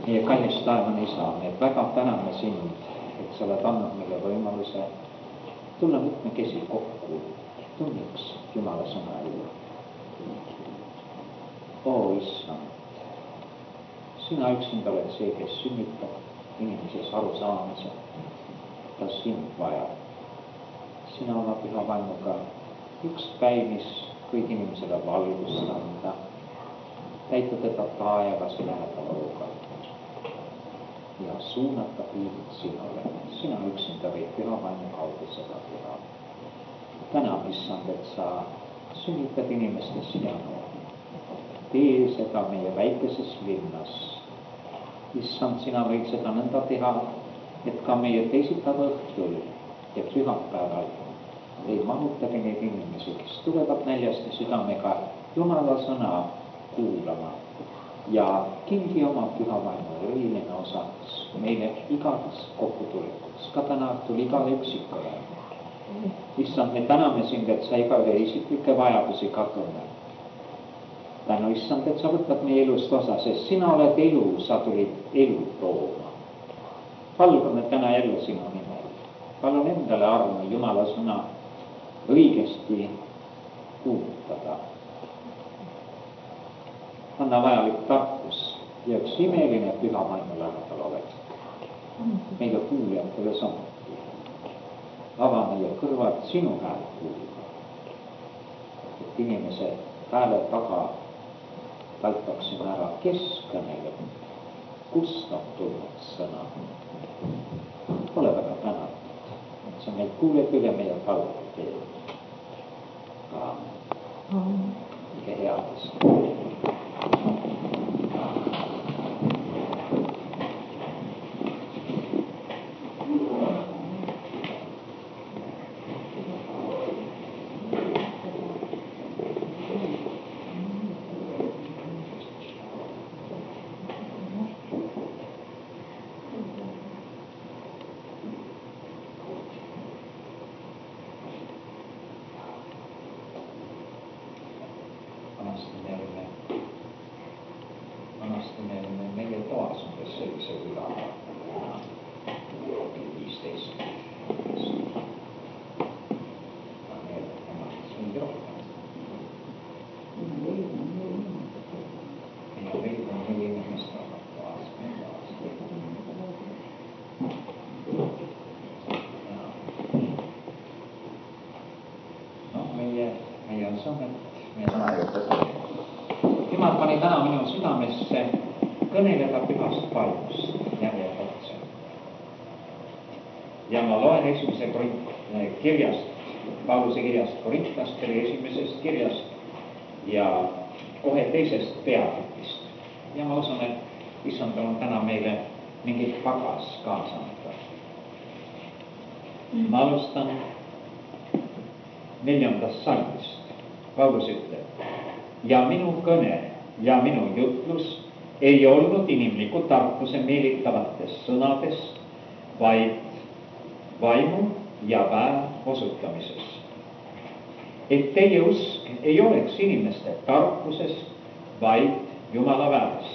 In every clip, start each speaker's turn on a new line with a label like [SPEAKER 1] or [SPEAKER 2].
[SPEAKER 1] Meie kallis taevane Isa, me väga täname sind, et sa oled andnud meile võimaluse tulla mitmekesi kokku tunniks Jumala sõna ellu. Oo Issand, sina üksinda oled see, kes sünnitab inimeses arusaamise, ta sind vajab. Sina oma püha vaimuga üks päivis kõik inimesele valgust anda, täita teda taevase lähedalooga ja suunata piirid sinule. Sina üksinda võid püha vaimu kaudu seda teha. Täname, Issand, et sa sünnitad inimestes janu. Tee seda meie väikeses linnas. Issand, sina võid seda nõnda teha, et ka meie teisipäeva õhtul ja pühapäeval ei mahutagi neid inimesi, kes tulevad näljast südamega Jumala sõna kuulama ja kingi oma püha vaimu eriline osaks meile igaks kokkutulekuks, ka täna õhtul igale üksikule. Issand, me täname sind, et sa igaühe isiklikke vajadusi ka tunned. Tänu, Issand, et sa võtad meie elust osa, sest sina oled elu, sa tulid elu tooma. Palgame täna jälle sinu nimel. Palun endale armu Jumala sõna õigesti kuulutada. Anna vajalik tarkus ja üks imeline püha vaimu lähedal olek. Meile kuuljatele samuti. Ava meie kõrvad sinu häält kuulma. Et inimese hääle taga taitaksime ära, kes kõneleb, kust on tulnud sõna. Ole väga tänatud, et sa meid kuuled üle meie palve teed. Aamen. Kõige headest. Anastamine meie toas umbes sellise ülaga. 15. Sundi rohkem. Ja meil on 4 inimest toas. Meie on sõnnet, meie sõna juurde. Jumal pani täna minu südamesse kõneleda pühast vaimust järjekordselt. Ja ma loen esimese kirjast, Pauluse kirjast Korintlastele, esimesest kirjast ja kohe teisest peatükist. Ja ma usun, et Issand on täna meile mingit pagas kaasa anda. Ma alustan 4. salmist. Paulus ütleb: ja minu kõne ja minu jutlus ei olnud inimliku tarkuse meelitavates sõnades, vaid vaimu ja väe osutamises. Et teie usk ei oleks inimeste tarkuses, vaid Jumala väes.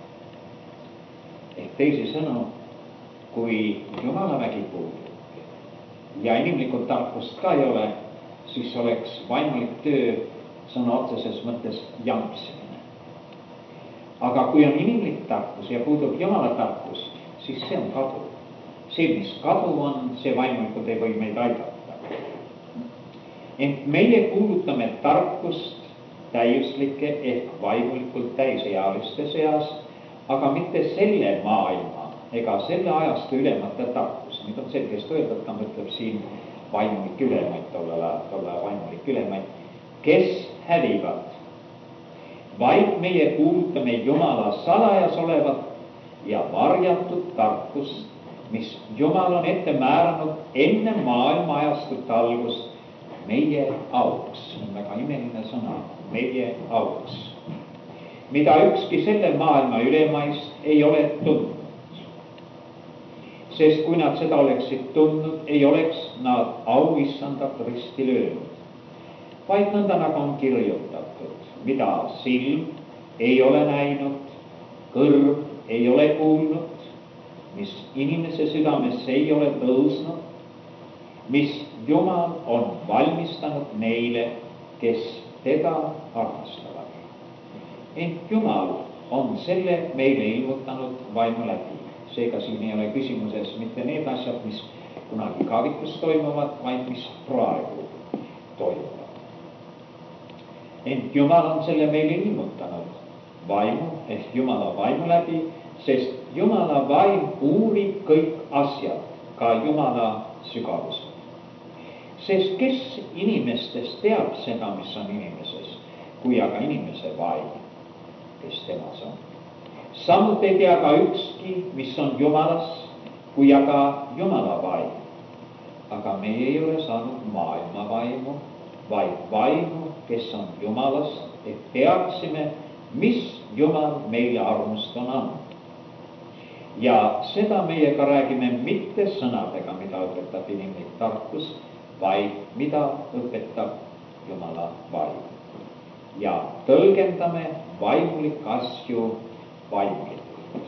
[SPEAKER 1] Et teisisõnu, kui Jumala vägi puudub ja inimlikult tarkust ka ei ole, siis oleks vaimulik töö sõna otseses mõttes jampsimine. Aga kui on inimlik tarkus ja puudub Jumala tarkus, siis see on kadu. See, mis kadu on, see vaimulikult ei või meid aidata. Ent meie kuulutame tarkust täiuslike ehk vaimulikult täisealiste seas, aga mitte selle maailma ega selle ajastu ülemate tarkus. Nüüd on selgest öelda, et ta mõtleb siin vaimulik ülemaid, tolle vaimulik ülemaid, kes hävivad, vaid meie kuulutame Jumala salajas olevat ja varjatud tarkust, mis Jumal on ette määranud enne maailma ajastut algust meie auks. See on väga imeline sõna, meie auks. Mida ükski selle maailma ülemaist ei ole tundnud. Sest kui nad seda oleksid tundnud, ei oleks nad auissandat risti löönud. Vaid nõnda nagu on kirjutatud, mida silm ei ole näinud, kõrv ei ole kuulnud, mis inimese südamesse ei ole tõusnud, mis Jumal on valmistanud neile, kes teda armastavad. Ent Jumal on selle meile ilmutanud vaimu läbi. Seega siin ei ole küsimuses mitte need asjad, mis kunagi kaavikus toimuvad, vaid mis praegu toimuvad. Ent Jumal on selle meile ilmutanud vaimu ehk Jumala vaimu läbi, sest Jumala vaim uurib kõik asjad, ka Jumala sügavused. Sest kes inimestest teab seda, mis on inimeses, kui aga inimese vaim, kes temas on. Samuti ei tea ka ükski, mis on Jumalas, kui aga Jumala vaim. Aga meie ei ole saanud maailma vaimu, vaid vaimu, kes on Jumalast, et teaksime, mis Jumal meile armust on andnud. Ja seda meie ka räägime mitte sõnadega, mida õpetab inimlik tarkus, vaid mida õpetab Jumala vaim. Ja tõlgendame vaimulikke asju vaimulikult.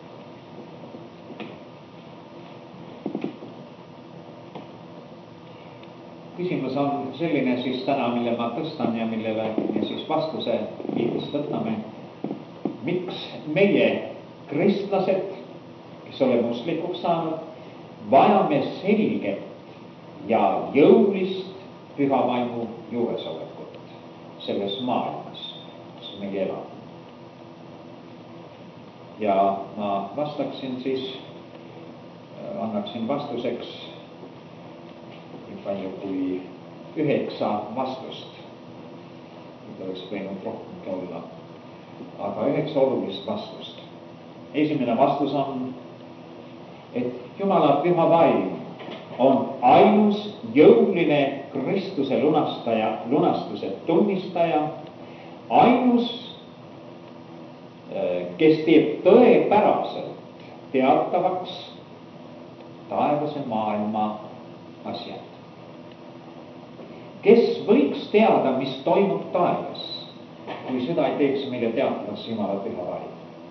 [SPEAKER 1] Küsimus on selline siis täna, mille ma tõstan ja millele me siis vastuse kiitust võtame. Miks meie kristlased, kes oleme usklikuks saanud, vajame selget ja jõulist püha vaimu juuresolekut selles maailmas, kus meie elame. Ja ma vastaksin siis, annaksin vastuseks nii palju kui 9 vastust. Nüüd oleks võinud rohkemgi olla, aga 9 olulist vastust. Esimene vastus on, et Jumala püha vaim on ainus jõuline Kristuse lunastuse tunnistaja, ainus, kes teeb tõepäraselt teatavaks taevase maailma asjad. Kes võiks teada, mis toimub taevas, kui seda ei teeks meile teatavaks Jumala püha vaim?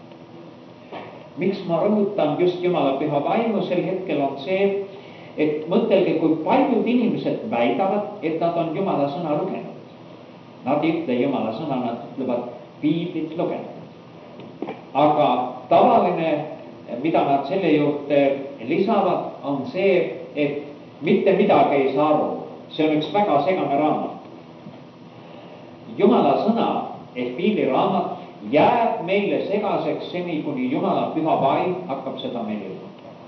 [SPEAKER 1] Miks ma rõhutan just Jumala püha vaimu sel hetkel on see, et mõtelge, kui paljud inimesed väidavad, et nad on Jumala sõna lugenud. Nad ei ütle Jumala sõna, nad ütlevad piiblit lugenud. Aga tavaline, mida nad selle juurde lisavad, on see, et mitte midagi ei saa aru. See on üks väga segane raamat. Jumala sõna ehk piibliraamat jääb meile segaseks seni, kuni Jumala püha vaim hakkab seda meile ilmutama.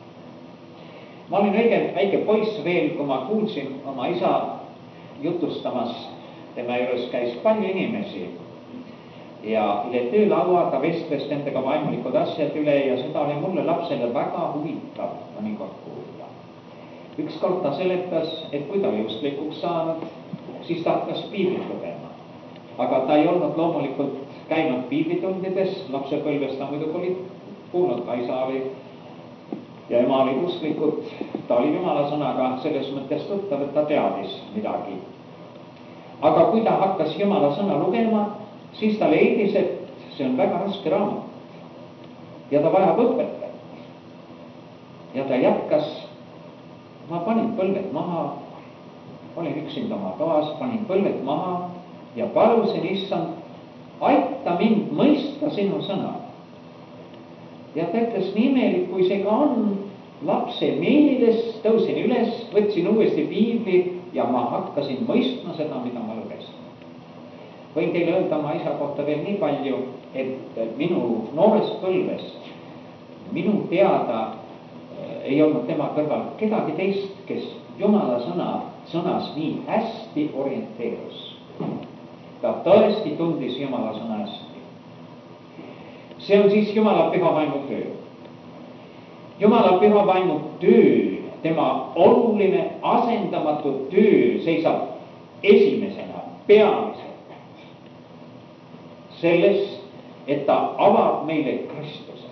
[SPEAKER 1] Ma olin väike poiss veel, kui ma kuulsin oma isa jutustamas, tema juures käis palju inimesi ja üle töölauaga vestles nendega vaimulikud asjad üle ja seda oli mulle lapsele väga huvitav mõnikord kuulda. Ükskord ta seletas, et kui ta oli usklikuks saanud, siis ta hakkas piiblit lugema. Aga ta ei olnud loomulikult käinud piiblitundides, lapsepõlves ta muidugi oli kuulnud, ka isa oli ja ema oli usklikud, ta oli Jumala sõnaga selles mõttes tuttav, et ta teadis midagi. Aga kui ta hakkas Jumala sõna lugema, siis ta leidis, et see on väga raske raamat ja ta vajab õpetajat. Ja ta jätkas, ma panin põlved maha, olin üksinda oma toas, panin põlved maha ja palusin issand, aita mind mõista sinu sõna. Ja ta ütles nii imelik, kui see ka on, lapse meeles tõusin üles, võtsin uuesti piibli ja ma hakkasin mõistma seda, mida ma lugesin. Võin teile öelda oma isa kohta veel nii palju, et minu noorest põlvest, minu teada ei olnud tema kõrval kedagi teist, kes Jumala sõnas nii hästi orienteerus. Ta tõesti tundis Jumala sõna hästi. See on siis Jumala püha vaimu töö. Jumala püha vaimu töö, tema oluline asendamatu töö seisab esimesena, peamiselt selles, et ta avab meile Kristuse.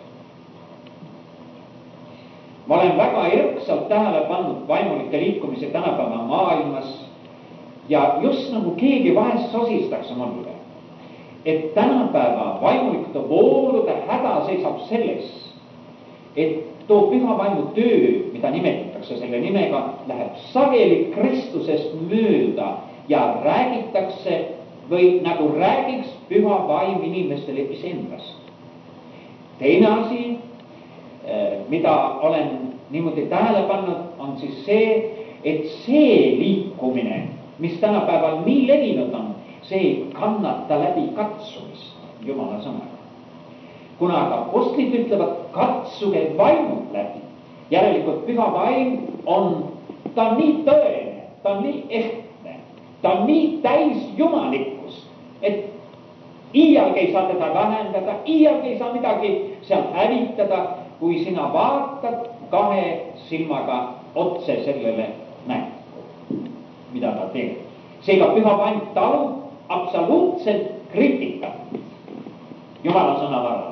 [SPEAKER 1] Ma olen väga erksalt tähele pannud vaimulike liikumise tänapäeva maailmas ja just nagu keegi vahest sosistakse mulle, et tänapäeva vaimulikute voolude häda seisab selles, et too püha vaimu töö, mida nimetatakse selle nimega, läheb sageli Kristusest mööda ja räägitakse või nagu räägiks püha vaim inimestele iseendast. Teine asi, mida olen niimoodi tähele pannud, on siis see, et see liikumine, mis tänapäeval nii levinud on, see ei kannata läbi katsumist Jumala sõnaga. Kuna aga apostlid ütlevad, katsuge vaimud läbi, järelikult püha vaim ta on nii tõene, ta on nii ehtne, ta on nii täis jumalikkust, et iialgi ei saa teda vähendada, iialgi ei saa midagi seal hävitada, kui sina vaatad kahe silmaga otse sellele näkku, mida ta teeb. Seega püha vaim talub absoluutselt kriitikat Jumala sõna varal.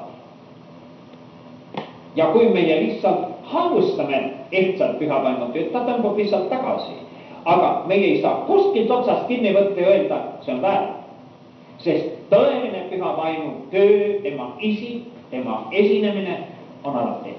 [SPEAKER 1] Ja kui meie lihtsalt halvustame ehtsalt püha vaimu tööd, ta tõmbab lihtsalt tagasi. Aga meie ei saa kuskilt otsast kinni võtta ja öelda, see on väär. Sest tõeline püha vaimu töö, tema isik, tema esinemine on alati.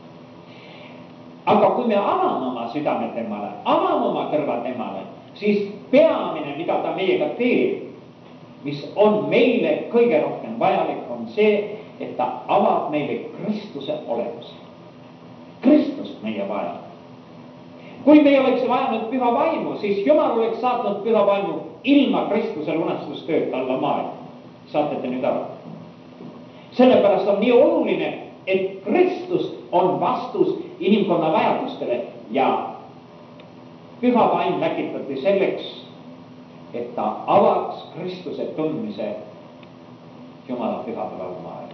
[SPEAKER 1] Aga kui me avame oma südame temale, avame oma kõrva temale, siis peamine, mida ta meiega teeb, mis on meile kõige rohkem vajalik, on see, et ta avab meile Kristuse olemuse. Kristust meie vaja. Kui me ei oleks vajanud püha vaimu, siis Jumal oleks saatnud püha vaimu ilma Kristuse lunastustööd alla maailma. Saate te nüüd aru? Sellepärast on nii oluline, et Kristus on vastus inimkonna vajadustele ja püha vaim läkitati selleks, et ta avaks Kristuse tundmise Jumala pühapäeval maailmas.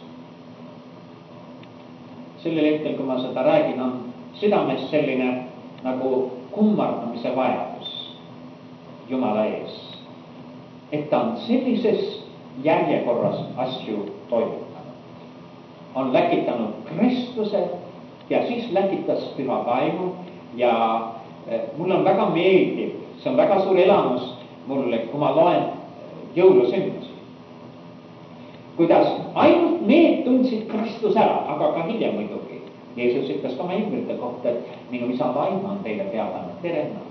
[SPEAKER 1] Sellel hetkel, kui ma seda räägin, on südames selline nagu kummardamise vajadus Jumala ees. Et ta on sellises järjekorras asju toimetanud. On läkitanud Kristuse ja siis läkitas püha vaimu ja mul on väga meeldiv, see on väga suur elamus mulle, kui ma loen jõulusündmusi. Kuidas ainult need tundsid Kristus ära, aga ka hiljem muidugi. Jeesus ütles ka oma jüngrite kohta, et minu isa vaim on teile peadanud terena.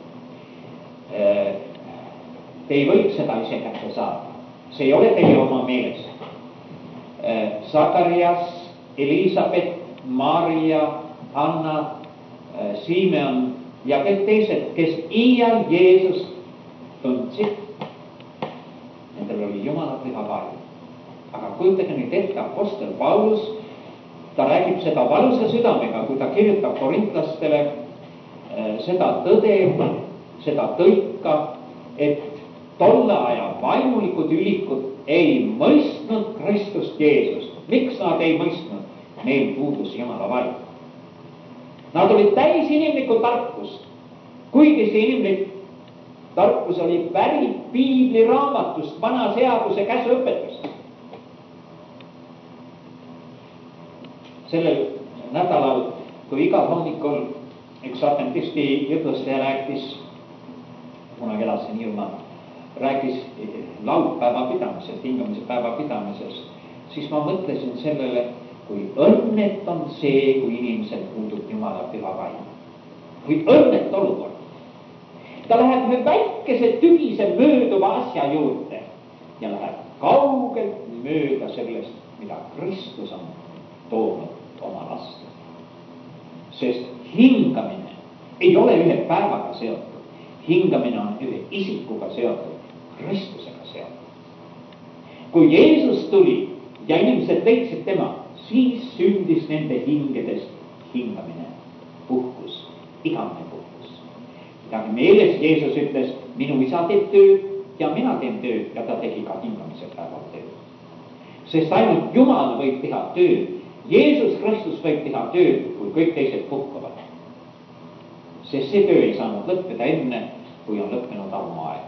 [SPEAKER 1] Te ei võib seda ise kätte saada. See ei ole teie oma meeles. Sakarias, Elisabeth, Maria, Anna, Simeon ja kõik teised, kes iial Jeesust tundsid, nendel oli Jumala püha vaim. Aga kujutage nüüd ette, apostel Paulus, ta räägib seda valusa südamega, kui ta kirjutab korintlastele seda tõde, seda tõika, et tolle aja vaimulikud ülikud ei mõistnud Kristust Jeesust. Miks nad ei mõistnud? Neil puudus Jumala vaim. Nad olid täis inimlikku tarkust, kuigi see inimlik tarkus oli pärit piibli raamatust, vana seaduse käsuõpetust. Sellel nädalal, kui igal hommikul üks adventisti jutlustaja rääkis, kunagi elasin Hiiumaal, rääkis laupäeva pidamisest, hingamise päeva pidamisest, siis ma mõtlesin sellele, kui õnnet on see, kui inimesel puudub Jumala püha vaim. Kui õnnet olukord. Ta läheb ühe väikese tühise mööduva asja juurde ja läheb kaugelt mööda sellest, mida Kristus on toonud oma laste. Sest hingamine ei ole ühe päevaga seotud. Hingamine on ühe isikuga seotud, Kristusega seotud. Kui Jeesus tuli ja inimesed leidsid tema, siis sündis nende hingedes hingamine, puhkus, igavene puhkus. Midagi meeles, Jeesus ütles, minu isa teeb tööd ja mina teen tööd ja ta tegi ka hingamise päeval tööd. Sest ainult Jumal võib teha tööd. Jeesus Kristus võib teha tööd, kui kõik teised puhkavad. Sest see töö ei saanud lõppeda enne, kui on lõppenud aeg.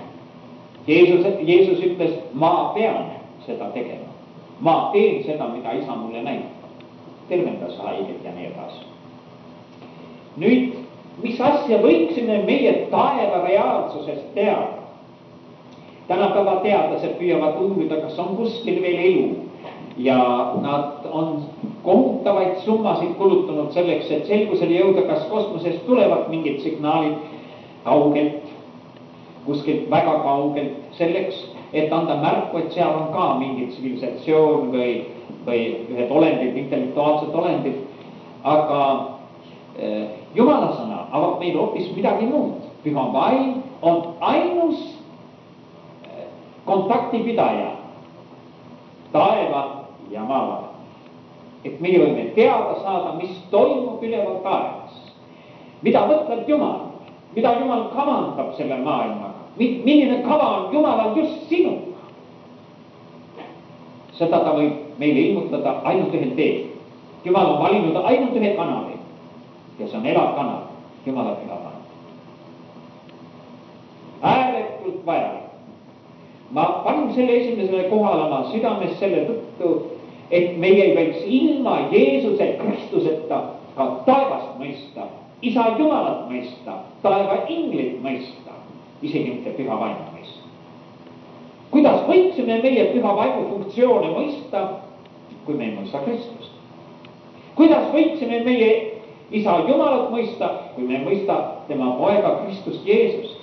[SPEAKER 1] Jeesus ütles, ma pean seda tegema. Ma teen seda, mida isa mulle näitab. Tervendas haiget ja nii edasi. Nüüd, mis asja võiksime meie taeva reaalsusest teada? tänapäeva teadlased püüavad uurida, kas on kuskil veel elu ja nad on kohutavaid summasid kulutanud selleks, et selgusele jõuda, kas kosmosest tulevad mingid signaalid kaugelt, kuskilt väga kaugelt, selleks, et anda märku, et seal on ka mingi tsivilisatsioon või ühed olendid, intellektuaalsed olendid. Aga Jumala sõna avab meile hoopis midagi muud. Püha vaim on ainus kontaktipidaja taeva ja maa vahel. Et meie võime teada saada, mis toimub üleval taevas. Mida mõtleb Jumal? Mida Jumal kavandab selle maailmaga? Milline kava on Jumalal just sinuga? Seda ta võib meile ilmutada ainult ühel teel. Jumal on valinud ainult ühe kanali ja see on elav kanal, Jumala püha vaim. Ääretult vajalik. Ma panin selle esimesele kohale oma südames selle tõttu, et meie ei võiks ilma Jeesuse Kristuseta ka taevast mõista, Isa Jumalat mõista, taeva inglit mõista, isegi mitte püha vaimu mõista. Kuidas võiksime meie püha vaimu funktsioone mõista, kui me ei mõista Kristust? Kuidas võiksime meie Isa Jumalat mõista, kui me ei mõista tema poega Kristust Jeesust?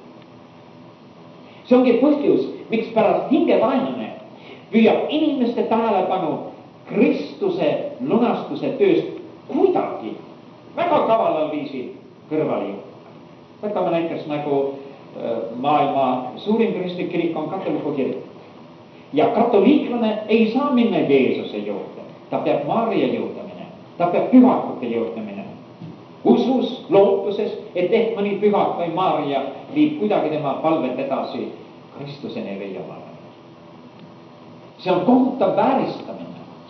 [SPEAKER 1] See ongi põhjus, miks pärast hingevaenlane püüab inimeste tähelepanu Kristuse lunastuse tööst kuidagi väga kavalal viisil kõrvale juhtima. Võtame näiteks nagu maailma suurim kristlik kirik on katoliku kirik. Ja katoliiklane ei saa minna Jeesuse juurde. Ta peab Maarja juurde minema. Ta peab pühakute juurde minema. Usus, lootuses, et ehk mõni pühak või Maarja viib kuidagi tema palvet edasi Kristuseni või Jumalale. See on kohutav vääristamine.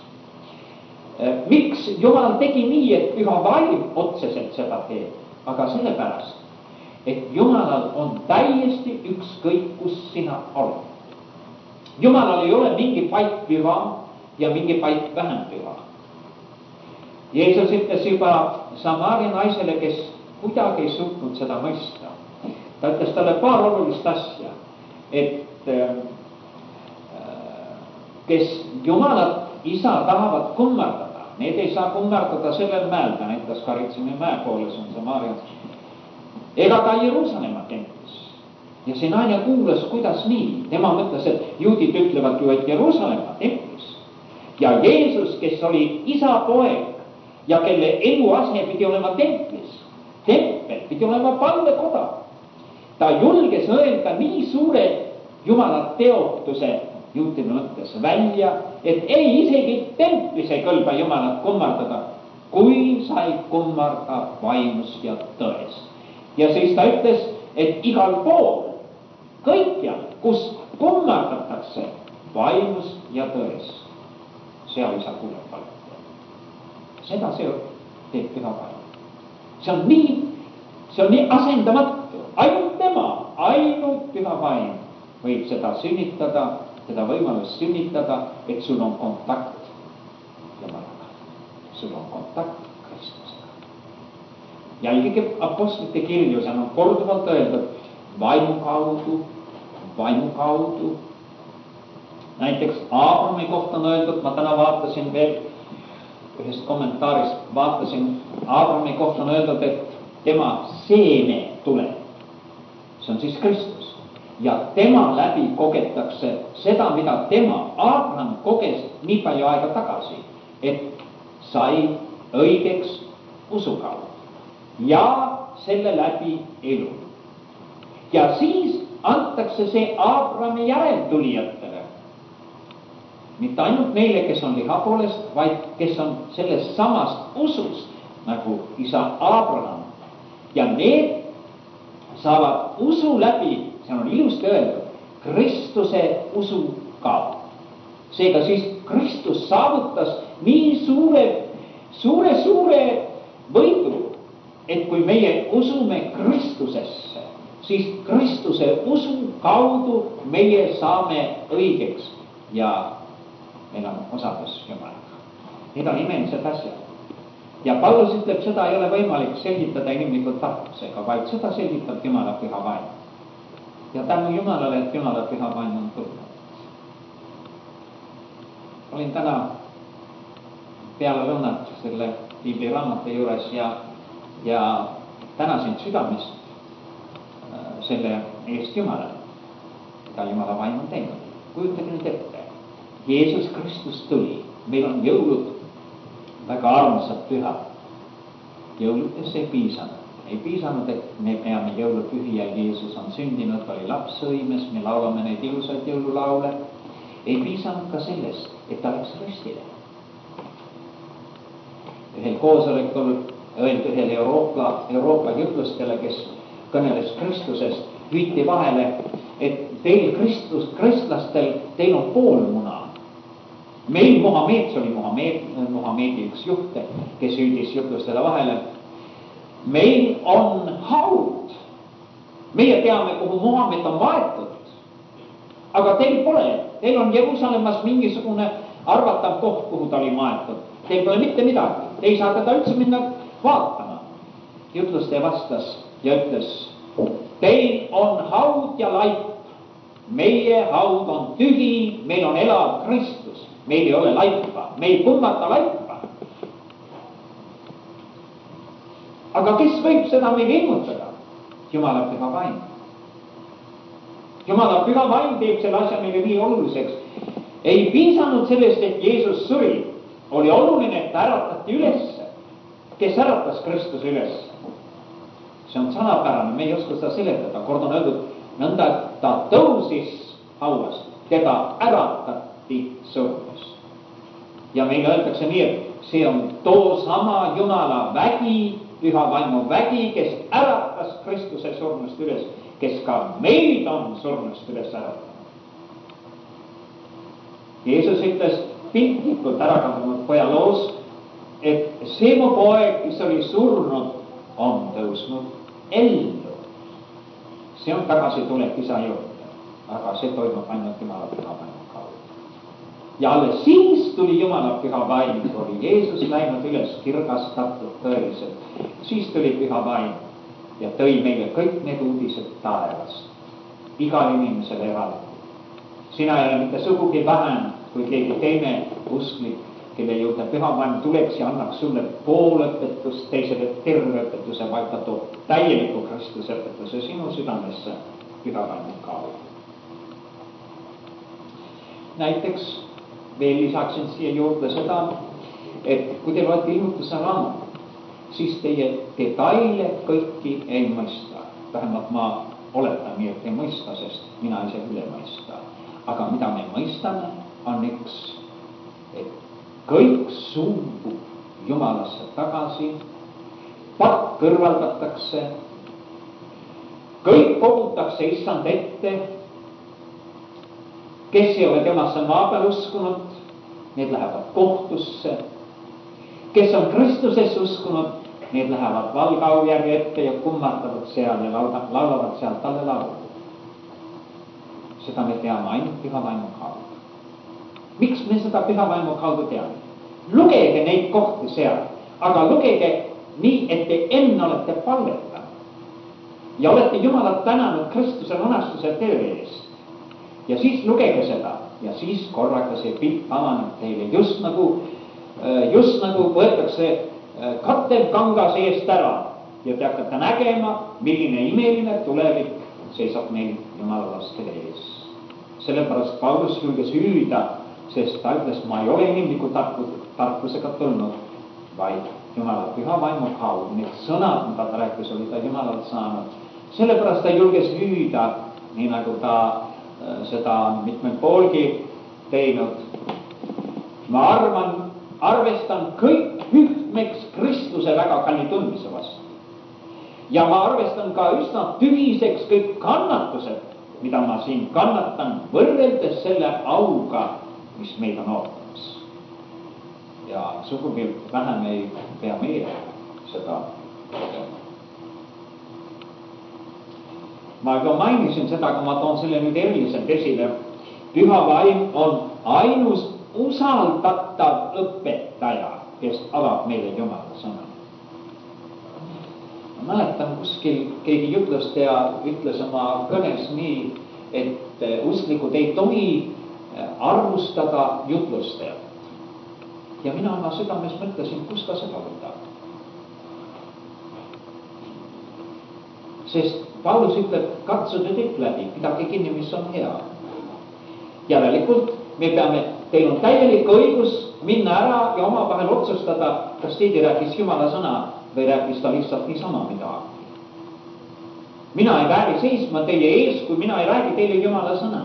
[SPEAKER 1] Miks Jumal tegi nii, et püha vaim otseselt seda teeb? Aga sellepärast, et Jumalal on täiesti ükskõik, kus sina oled. Jumalal ei ole mingi paik püha ja mingi paik vähem püha. Jeesus ütles juba Samaaria naisele, kes kuidagi ei suutnud seda mõista. Ta ütles talle paar olulist asja, et kes Jumalat isa tahavad kummardada, need ei saa kummardada sellel mäel, ta näitas Karitsemi mäe poole, see on Samaaria, ega ka Jeruusalemma templis. Ja see naine kuulas, kuidas nii. Tema mõtles, et juudid ütlevad ju, et Jeruusalemma templis. Ja Jeesus, kes oli isa poeg ja kelle eluase pidi olema templis, tempel pidi olema palvekoda. Ta julges öelda nii suure Jumala teotuse juutide mõttes välja, et ei isegi templis ei kõlba Jumalat kummardada, kui sa ei kummarda vaimus ja tões. Ja siis ta ütles, et igal pool, kõikjal, kus kummardatakse vaimus ja tões, seal ei saa kuuleb palvetada. Seda see teeb püha vaim. See on nii asendamatu, ainult tema, ainult püha vaim võib seda sünnitada, seda võimalust sünnitada, et sul on kontakt Jumalaga. Sul on kontakt Kristusega. Jälgige apostlite kirju, seal on korduvalt öeldud vaimu kaudu. Näiteks Aabrami kohta on öeldud, ma täna vaatasin veel ühest kommentaarist, Aabrami kohta on öeldud, et tema seeme tuleb. See on siis Kristus. Ja tema läbi kogetakse seda, mida tema, Abraham, koges nii palju aega tagasi, et sai õigeks usu kaudu ja selle läbi elu. Ja siis antakse see Abrahami järeltulijatele. Mitte ainult neile, kes on liha poolest, vaid kes on sellest samast usust nagu isa Abraham. Ja need saavad usu läbi, see on ilusti öeldud, Kristuse usu kaudu. Seega siis Kristus saavutas nii suure võidu, et kui meie usume Kristusesse, siis Kristuse usu kaudu meie saame õigeks ja meil on osadus Jumalaga. Need on imelised asjad. Ja Paulus ütleb, seda ei ole võimalik selgitada inimlikult tarkusega, vaid seda selgitab Jumala püha vaim. Ja tänu Jumalale, et Jumala püha vaim on tulnud. Olin täna peale lõunat selle piibliraamatu juures ja tänasin südamest selle eest Jumalale, mida Jumala vaim on teinud. Kujutage nüüd ette, Jeesus Kristus tuli, meil on jõulud, väga armsad pühad. Jõuludest ei piisanud, et me peame jõulupühi ja Jeesus on sündinud, oli lapsõimes, me laulame neid ilusaid jõululaule. Ei piisanud ka sellest, et ta läks ristile. Ühel koosolekul öeldi ühel Euroopa jutlustele, kes kõneles Kristusest, hüüti vahele, et teil kristlastel, teil on pool muna. Meil Mohamed, see oli Mohamedi üks juhte, kes hüüdis jutlustele vahele. Meil on haud. Meie teame, kuhu Mohamed on maetud. Aga teil pole. Teil on Jerusalemmas mingisugune arvatav koht, kuhu ta oli maetud. Teil pole mitte midagi. Te ei saa teda üldse minna vaatama. Jutlustaja vastas ja ütles, teil on haud ja laip. Meie haud on tühi, meil on elav Kristus. Meil ei ole laipa, me ei pummata laipa. Aga kes võib seda meil ilmutada? Jumala püha vaim. Jumala püha vaim teeb selle asja meile nii oluliseks. Ei piisanud sellest, et Jeesus suri. Oli oluline, et ta äratati ülesse. Kes äratas Kristuse ülesse? See on sõnapärane, me ei oska seda seletada. Kord on öeldud, nõnda ta tõusis hauast, teda äratati surmast. Ja meile öeldakse nii, et see on too sama Jumala vägi, püha vaimu vägi, kes äratas Kristuse surmast üles, kes ka meid on surmast üles äratanud. Jeesus ütles piltlikult ärakandunud poja loos, et see mu poeg, kes oli surnud, on tõusnud ellu. See on tagasitulek isa juurde, aga see toimub ainult Jumala püha vaimu kaudu. Ja alles siis tuli Jumala püha vaim, kui oli Jeesus läinud üles kirgastatud tõeliselt. Siis tuli püha vaim ja tõi meile kõik need uudised taevast. Igal inimesele eraldi. Sina ei ole mitte sugugi vähem, kui keegi teine usklik, kelle juurde püha vaim tuleks ja annaks sulle pool õpetust, teisele terve õpetuse, vaid ta toob täieliku Kristuse õpetuse sinu südamesse püha vaimu kaudu. Näiteks veel lisaksin siia juurde seda, et kui te loete ilmutuse raamatut, siis teie detaile kõiki ei mõista. Vähemalt ma oletan nii, et ei mõista, sest mina ise üle mõista. Aga mida me mõistame, on üks, et kõik suundub Jumalasse tagasi, pakk kõrvaldatakse, kõik kogutakse issand ette, kes ei ole temasse maa peal uskunud, need lähevad kohtusse, kes on Kristuses uskunud, need lähevad valgaujärje ette ja kummartavad seal ja laulavad seal talle laulu. Seda me teame ainult püha vaimu kaudu. Miks me seda püha vaimu kaudu teame? Lugege neid kohti seal, aga lugege nii, et te enne olete palvetanud ja olete Jumalat tänanud Kristuse lunastuse töö eest. Ja siis lugege seda ja siis korraga see pilt avaneb teile just nagu võetakse katev kangas eest ära ja te hakkate nägema, milline imeline tulevik seisab meil Jumala laste ees. Sellepärast Paulus julges hüüda, sest ta ütles, ma ei ole inimliku tarkusega tulnud, vaid Jumala püha vaimu kaudu. Need sõnad, mida ta rääkis, oli ta Jumalalt saanud. Sellepärast ta julges hüüda, nii nagu ta seda mitmel poolgi teinud. Ma arvestan kõik hühtmeks Kristuse väga kalli tundmise vastu. Ja ma arvestan ka üsna tühiseks kõik kannatused, mida ma siin kannatan, võrreldes selle auga, mis meid on ootamas. Ja sugugi vähem ei pea meie seda tegema. Ma juba mainisin seda, kui ma toon selle nüüd eriliselt esile. Püha vaim on ainus usaldatav õpetaja, kes avab meile Jumala sõna. Ma mäletan kuskil keegi jutlustaja ütles oma kõnes nii, et usklikud ei tohi arvustada jutlustajat. Ja mina oma südames mõtlesin, kus ta seda võtab. Sest Paulus ütleb, katsuge kõik läbi, pidage kinni, mis on hea. Järelikult me peame, teil on täielik õigus minna ära ja omavahel otsustada, kas keegi rääkis Jumala sõna või rääkis ta lihtsalt niisama midagi. Mina ei vääri seisma teie ees, kui mina ei räägi teile Jumala sõna.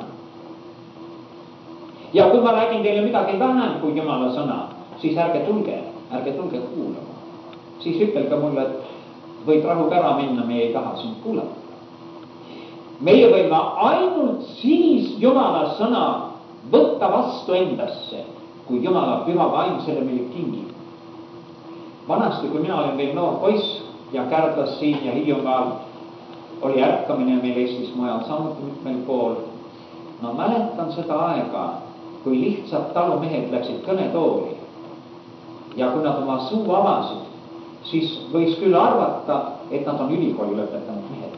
[SPEAKER 1] Ja kui ma räägin teile midagi vähem kui Jumala sõna, siis ärge tulge kuulama. Siis ütelge mulle, et võid rahuga ära minna, me ei taha sind kuulata. Meie võime ainult siis Jumala sõna võtta vastu endasse, kui Jumala püha vaim selle meile kingib. Vanasti, kui mina olin veel noor poiss ja Kärdlas siin ja Hiiumaal oli ärkamine meil Eestis mujal samuti mitmel pool. No mäletan seda aega, kui lihtsalt talumehed läksid kõnetooli ja kui nad oma suu avasid, siis võis küll arvata, et nad on ülikooli lõpetanud mehed.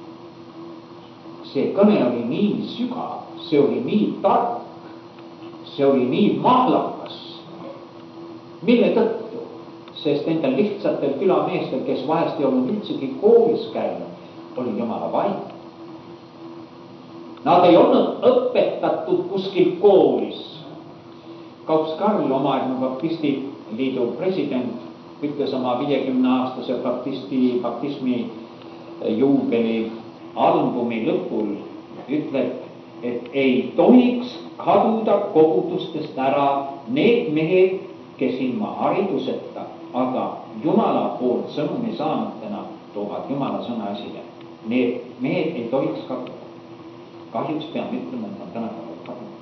[SPEAKER 1] See kõne oli nii sügav, see oli nii tark, see oli nii mahlakas. Mille tõttu? Sest nendel lihtsatel külameestel, kes vahest ei olnud üldsegi koolis käinud, oli Jumala vaim. Nad ei olnud õpetatud kuskil koolis. Kaups Karl, omaaegne baptistiliidu president, ütles oma 50-aastase baptismi juubeli albumi lõpul, ütleb, et ei tohiks kaduda kogudustest ära need mehed, kes ilma hariduseta, aga Jumala poolt sõnumi saanutena toovad Jumala sõna esile. Need mehed ei tohiks kaduda. Kahjuks peame ütlema, et on tänapäeval kadunud.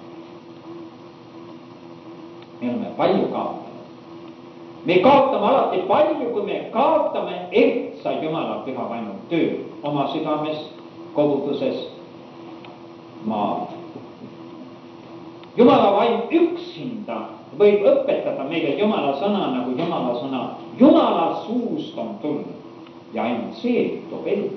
[SPEAKER 1] Me oleme palju kaotanud. Me kaotame alati palju, kui me kaotame ehtsa Jumala püha vaimu töö oma südames, koguduses, maal. Jumala vaim üksinda võib õpetada meile Jumala sõna, nagu Jumala sõna Jumala suust on tulnud ja ainult see toob elu.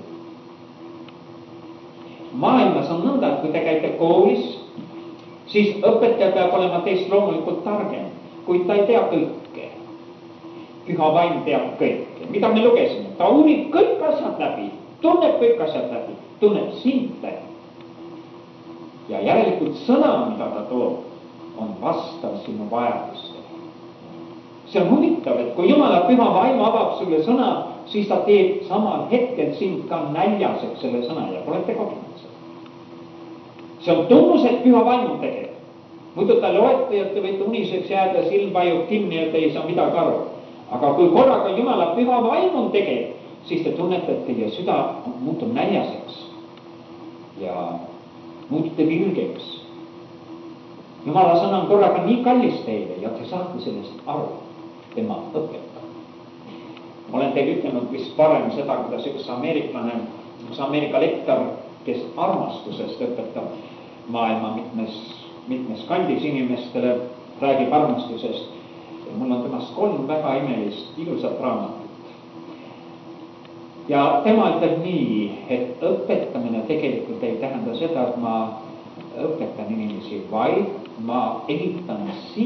[SPEAKER 1] Maailmas on nõnda, et kui te käite koolis, siis õpetaja peab olema teist loomulikult targem, kuid ta ei tea kõike. Püha vaim teab kõike. Mida me lugesime? Ta uurib kõik asjad läbi, tunneb kõik asjad läbi, tunneb sind läbi. Ja järelikult sõna, mida ta toob, on vastav sinu vajadustele. See on huvitav, et kui Jumala püha vaim avab sulle sõna, siis ta teeb samal hetkel sind ka näljaseks selle sõna ja olete kogenud seda. See on tunnus, et püha vaim on tegev. Muidu ta loete ja te võite uniseks jääda, silm vajub kinni ja te ei saa midagi aru. Aga kui korraga Jumala püha vaim on tegev, siis te tunnete, et teie süda muutub näljaseks ja muutute vilgeks. Jumala sõna on korraga nii kallis teile ja te saate sellest aru, tema õpetab. Ma olen teile ütelnud vist parem seda, kuidas üks Ameerika lektor, kes armastusest õpetab maailma mitmes kandis inimestele, räägib armastusest. Mul on temast 3 väga imelist, ilusat raamatut. Ja tema ütleb nii, et õpetamine tegelikult ei tähenda seda, et ma õpetan inimesi, vaid ma ehitan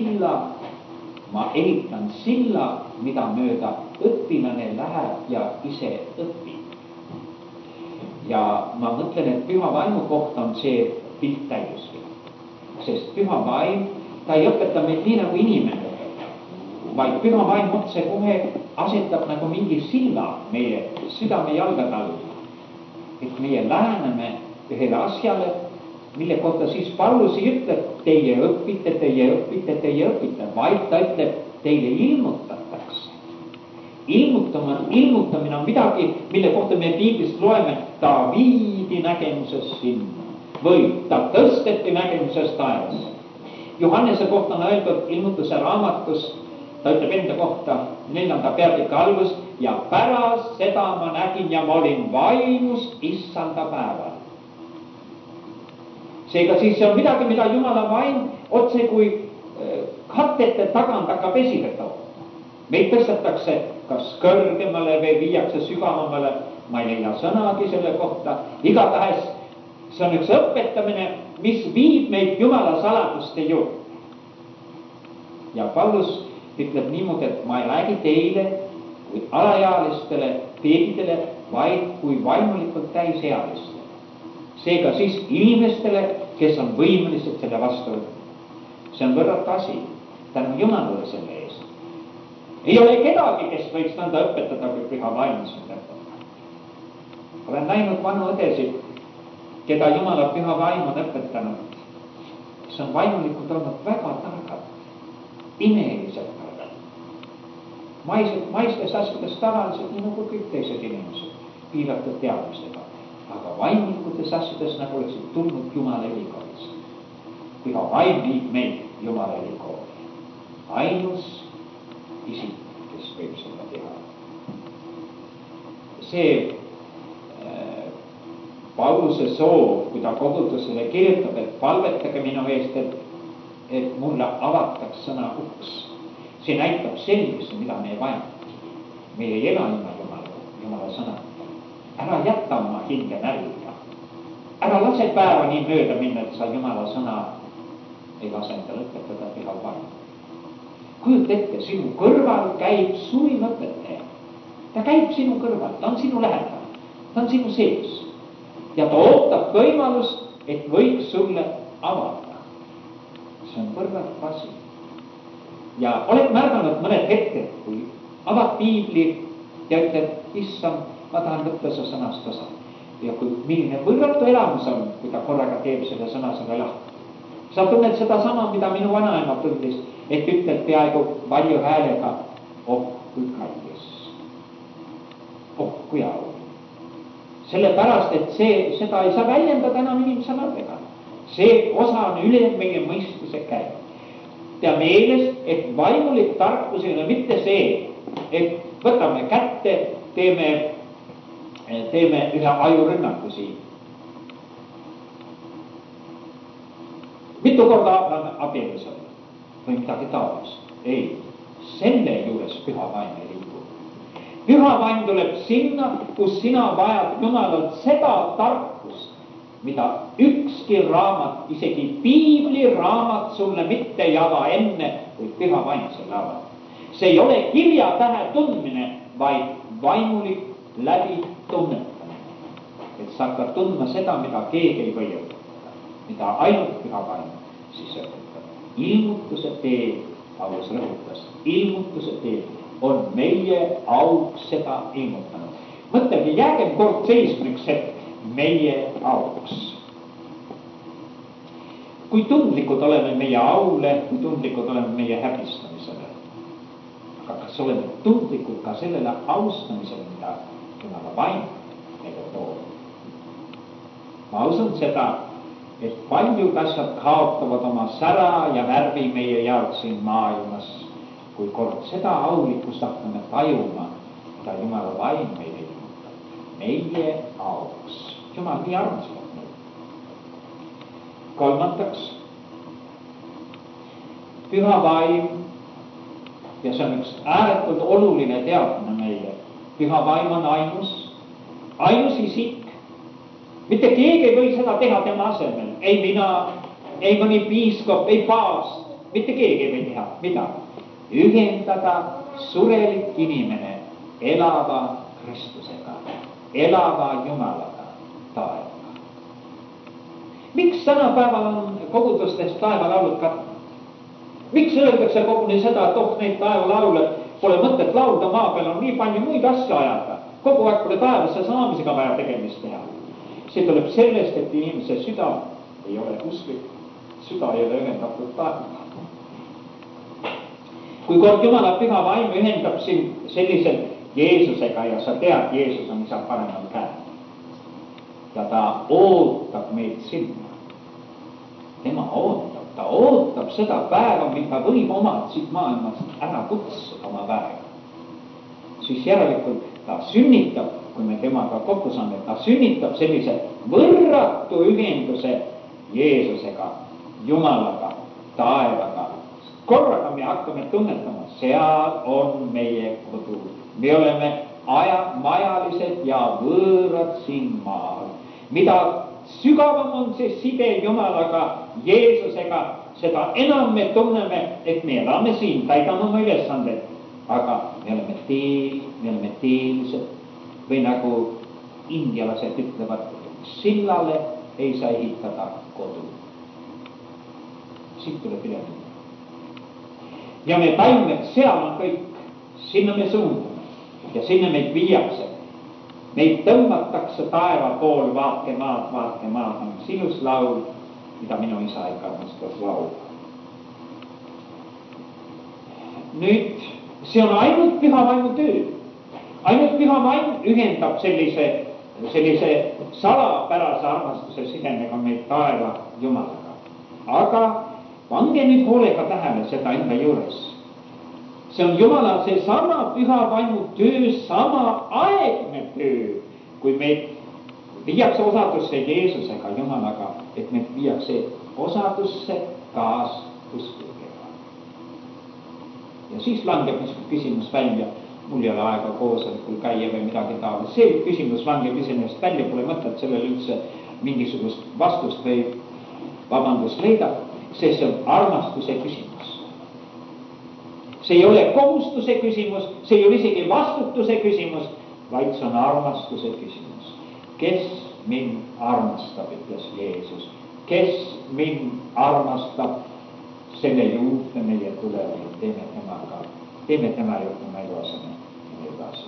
[SPEAKER 1] silla, mida mööda õpilane läheb ja ise õpib. Ja ma mõtlen, et püha vaimu kohta on see pilt täiuslik. Sest püha vaim, ta ei õpeta meid nii nagu inimene õpetab, vaid püha vaim otse kohe asetab nagu mingi silla meie südame jalgade all. Et meie läheneme ühele asjale, mille kohta siis Paulus ei ütle, teie õpite, vaid ta ütleb, teile ilmutatakse. Ilmutamine on midagi, mille kohta me Piiblist loeme, Daviidi nägemusest sinna või ta tõsteti nägemusest taevas. Johannese kohta on öeldud ilmutuse raamatus, ta ütleb enda kohta 4. peatüki algus ja pärast seda ma nägin ja ma olin vaimus issanda päeval. Seega siis see on midagi, mida Jumala vaim otse kui katete tagant hakkab esile tooma. Meid tõstetakse kas kõrgemale või viiakse sügavamale, ma ei leia sõnagi selle kohta. Igatahes see on üks õpetamine, mis viib meid Jumala saladuste juurde. Ja Paulus ütleb niimoodi, et ma ei räägi teile kui alaealistele beebidele, vaid kui vaimulikult täisealistele. Seega siis inimestele, kes on võimelised selle vastu võtma. See on võrratu asi, tänu Jumalale selle eest. Ei ole kedagi, kes võiks nõnda õpetada, kui Püha Vaim sind õpetada. Olen näinud vanu õdesid, keda Jumala Püha Vaim on õpetanud, kes on vaimulikult olnud väga targad, imeliselt targad. Maistes asjades tavaliselt, nii nagu kõik teised inimesed, piiratud teadmistega. Aga vaimulikutes asjades, nagu oleksid tulnud Jumala ülikoolist. Püha Vaim viib meid Jumala ülikooli. Ainus isik, kes võib seda teha. See Pauluse soov, kui ta kogudusele kirjutab, et palvetage minu eest, et mulle avataks sõna uks. See näitab selgesse, mida me ei vajanud. Me ei ela ilma Jumala sõna. Ära jätta oma hinge närvida. Ära lase päeva nii mööda minna, et sa Jumala sõna ei lase endale õpetada Pühal Vaim. Kujuta ette, sinu kõrval käib suurim õpetaja. Ta käib sinu kõrval, ta on sinu lähedal, ta on sinu sees. Ja ta ootab võimalust, et võiks sulle avada. See on võrratu asi. Ja oled märganud mõned hetked, kui avad piibli ja ütled, issand, ma tahan võtta su sõnast osa. Ja kui milline võrratu elamus on, kui ta korraga teeb selle sõna selle lahti. Sa tunned seda sama, mida minu vanaema tundis, et ütled peaaegu valju häälega, oh kui kallis, oh kui au. Sellepärast, et seda ei saa väljendada enam inimsõnadega. See osa on üle meie mõistuse käib. Tea meeles, et vaimulik tarkus ei ole mitte see, et võtame kätte, teeme ühe ajurünnaku siin. Mitu korda oleme abielus olnud või midagi taolist. Ei, selle juures Püha Vaim ei liigu. Püha Vaim tuleb sinna, kus sina vajad Jumalalt seda tarkust, mida ükski raamat, isegi piibli raamat sulle mitte ei ava enne, kui Püha Vaim selle avab. See ei ole kirjatähe tundmine, vaid vaimulik läbi tunnetamine. Et sa hakkad tundma seda, mida keegi ei või õpetada, mida ainult Püha Vaim siis õpetab. Ilmutuse tee, Paulus rõhutas, ilmutuse tee on meie auks seda ilmutanud. Mõtlegi, jäägem kord seisma üks hetk, meie auks. Kui tundlikud oleme meie aule, kui tundlikud oleme meie häbistamisele. Aga kas oleme tundlikud ka sellele austamisele, mida Jumala Vaim meile toob? Ma usun seda, et paljud asjad kaotavad oma sära ja värvi meie jaoks siin maailmas, kui kord seda aulikkust hakkame tajuma, mida Jumala Vaim meile ilmutab. Meie auks. Jumal nii armstab meid. Kolmandaks, Püha Vaim, ja see on üks ääretult oluline teadmine meile. Püha Vaim on ainus isik. Mitte keegi ei või seda teha tema asemel. Ei mina, ei mõni piiskop, ei paavst. Mitte keegi ei või teha. Mida? Ühendada surelik inimene elava Kristusega, elava Jumalaga, taevaga. Miks tänapäeval on kogudustes taevalaulud katnud? Miks öeldakse koguni seda, et neid taevalaule pole mõtet laulda, maa peal on nii palju muid asju ajada. Kogu aeg pole taevasse saamisega vaja tegemist teha. See tuleb sellest, et inimese süda ei ole usklik, süda ei ole ühendatud taevaga. Kui kord Jumala Püha Vaim ühendab sind selliselt Jeesusega ja sa tead, Jeesus on isa paremal käel. Ja ta ootab meid sinna. Tema ta ootab seda päeva, mida võib omad siit maailmast ära kutsuda oma päeva. Siis järelikult ta sünnitab, kui me temaga kokku saame, ta sünnitab sellise võrratu ühenduse Jeesusega, Jumalaga, taevaga. Korraga me hakkame tunnetama, seal on meie kodu, me oleme majalised ja võõrad siin maal. Mida sügavam on see side Jumalaga, Jeesusega, seda enam me tunneme, et me elame siin, täidame oma ülesanded, aga me oleme teelised või nagu indialased ütlevad, sillale ei saa ehitada kodu. Siit tuleb üle minna. Ja me tajume, et seal on kõik, sinna me suundume ja sinna meid viiakse. Meid tõmmatakse taeva pool, vaatke maad, on sinus laul, mida minu isa ikka armastas laulda. Nüüd, see on ainult püha vaimu töö. Ainult püha vaim ühendab sellise salapärase armastuse sidemega meid taeva Jumalaga. Aga pange nüüd hoolega tähele seda enda juures. See on Jumala see sama püha vaimu töö, sama aegne töö, kui meid viiakse osadusse Jeesusega, Jumalaga, et meid viiakse osadusse kaas uskudega. Ja siis langeb niisugune küsimus välja, mul ei ole aega koosolekul käia või midagi taolist. See küsimus langeb iseenesest välja, pole mõtet sellele üldse mingisugust vastust või vabandust leida, sest see on armastuse küsimus. See ei ole kohustuse küsimus, see ei ole isegi vastutuse küsimus, vaid see on armastuse küsimus. Kes mind armastab, ütles Jeesus. Kes mind armastab, selle juurde meie tuleme, teeme tema juurde oma eluaseme edasi.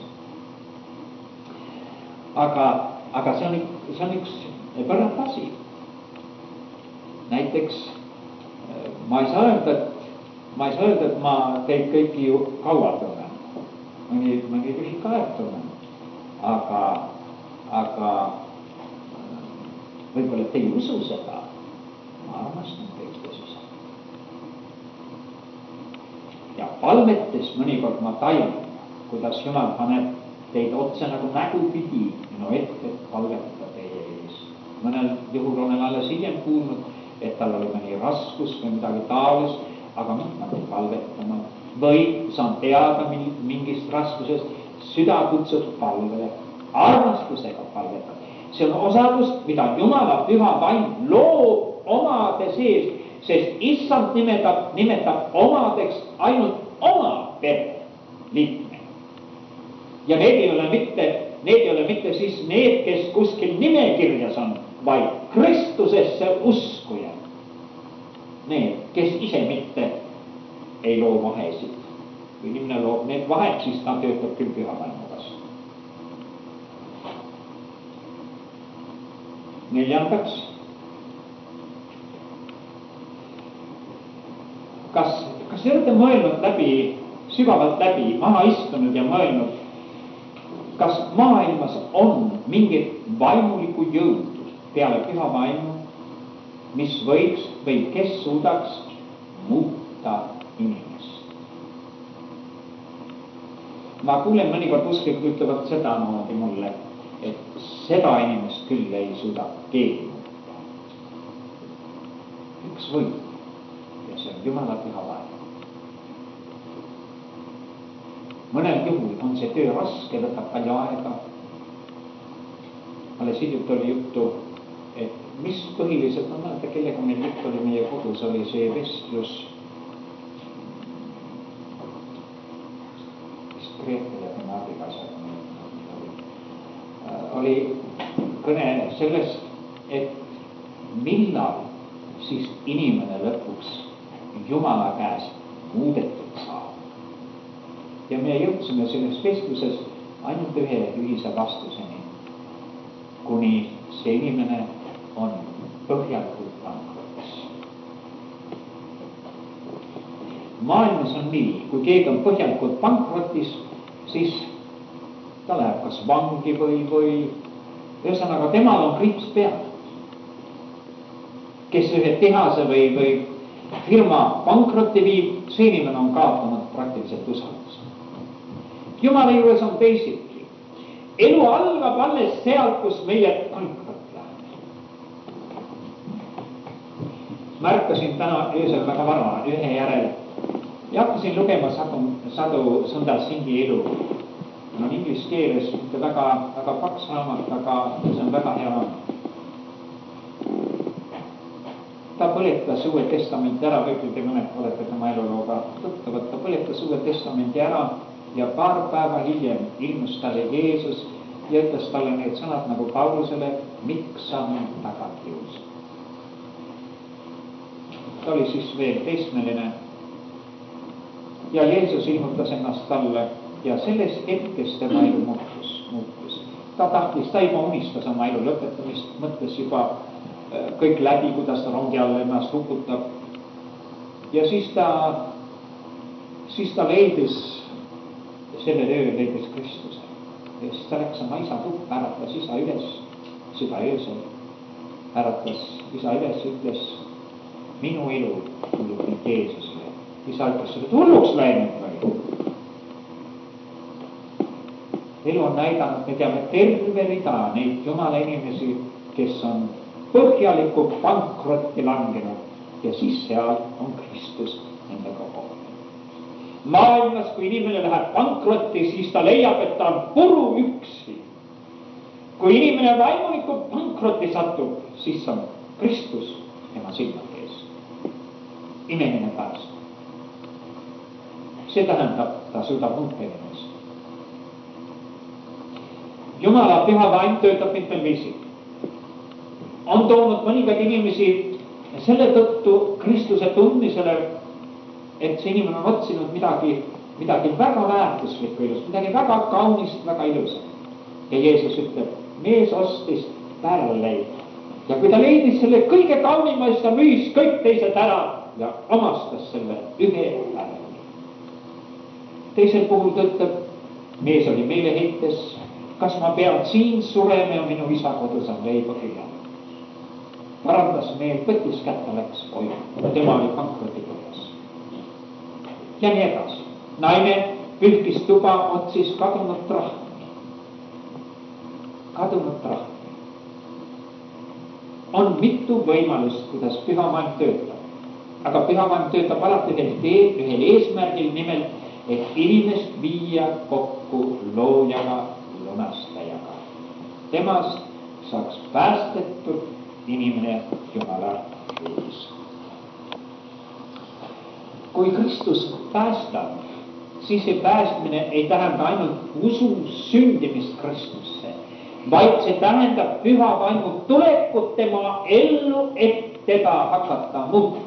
[SPEAKER 1] Aga see on üks põrand asi. Näiteks ma ei saa öelda, et ma teid kõiki ju kaua tunnen. Mõni lühike aeg tunnen. Aga võib-olla te ei usu seda. Ma armastan teid Jeesusega. Ja palvetes mõnikord ma tajun, kuidas Jumal paneb teid otse nagu nägupidi minu ette palvetada teie ees. Mõnel juhul olen alles hiljem kuulnud, et tal oli mõni raskus või midagi taolist, aga mitte nagu palvetama. Või saan teada mingist raskusest, süda kutsub palvele, armastusega palvetada. See on osadus, mida Jumala püha vaim loob omade sees, sest Issand nimetab omadeks ainult oma pere liikme. Ja need ei ole mitte siis need, kes kuskil nimekirjas on, vaid Kristusesse uskujad. Need, kes ise mitte ei loo vahesid. Kui inimene loob need vahed, siis ta töötab küll püha vaimu vastu. Neljandaks. Kas te olete mõelnud sügavalt läbi, maha istunud ja mõelnud, kas maailmas on mingit vaimulikku jõudu peale püha vaimu, mis võiks või kes suudaks muuta inimest? Ma kuulen mõnikord usklikud ütlevad seda moodi mulle, et seda inimest küll ei suuda keegi muuta. Üks võib ja see on Jumala püha vaim. Mõnel juhul on see töö raske, võtab palju aega. Alles hiljuti oli juttu, et mis põhiliselt on näete, kellega meil jutt oli meie kodus, oli see vestlus Grete ja tema abikaasad. Oli kõne sellest, et millal siis inimene lõpuks Jumala käest muudetud saab. Ja me jõudsime selles vestluses ainult ühe ühise vastuseni, kuni see inimene on põhjalikult pankrotis. Maailmas on nii, kui keegi on põhjalikult pankrotis, siis ta läheb kas vangi või ühesõnaga temal on kriips peal. Kes ühe tehase või firma pankrotti viib, see inimene on kaotanud praktiliselt usalduse. Jumala juures on teisiti. Elu algab alles sealt, kus meie pankrot läheb. Märkasin täna öösel väga vara ühe järel ja hakkasin lugema Sadu Sundar Singhi elu. on inglise keeles mitte väga paks raamat, aga see on väga hea raamat. Ta põletas Uue Testamenti ära, võib-olla te mõned olete tema elulooga tuttavad, ta põletas Uue Testamenti ära ja paar päeva hiljem ilmus talle Jeesus ja ütles talle need sõnad nagu Paulusele, miks sa mind taga kiusad. Ta oli siis veel teismeline ja Jeesus ilmutas ennast talle ja sellest hetkest tema elu muutus. Ta ei unistas oma elu lõpetamist, mõtles juba kõik läbi, kuidas ta rongi alla ennast hukutab. Ja siis ta leidis, sellel ööl leidis Kristuse. Ja siis ta läks oma isa tuppa, äratas isa üles, seda öösel. Äratas isa üles, ütles, minu elu kuulub nüüd Jeesusele. Isa ütles, sa oled hulluks läinud või? Elu on näidanud, me teame terve rida neid jumala inimesi, kes on põhjaliku pankrotti langenud ja siis seal on Kristus nendega kogu. Maailmas, kui inimene läheb pankrotti, siis ta leiab, et ta on puru üksi. Kui inimene vaimulikult pankrotti satub, siis on Kristus tema silmade ees. Inimene pääseb. See tähendab, ta suudab muuta inimest. Jumala püha vaim töötab mitmel viisil. On toonud mõningaid inimesi selle tõttu Kristuse tundmisele, et see inimene on otsinud midagi väga väärtuslikku ilust, midagi väga kaunist, väga ilusat. Ja Jeesus ütleb, mees ostis pärleid. Ja kui ta leidis selle kõige kaunima, siis ta müüs kõik teised ära ja omastas selle ühe pärli. Teisel puhul ta ütleb, mees oli meeleheites, kas ma pean siin surema ja minu isa kodus on leiba küljanud. Parandas meel, võttis kätte, läks koju. Tema oli pankrotikõrjas. Ja nii edasi. Naine pühkis tuba, otsis kadunud trahvi. On mitu võimalust, kuidas püha vaim töötab. Aga püha vaim töötab alati ühel eesmärgil, nimelt, et inimest viia kokku loojaga, lunastajaga. Temast saaks päästetud inimene Jumala juures. Kui Kristus päästab, siis see päästmine ei tähenda ainult usu sündimist Kristusse, vaid see tähendab püha vaimu tulekut tema ellu, et teda hakata muutma.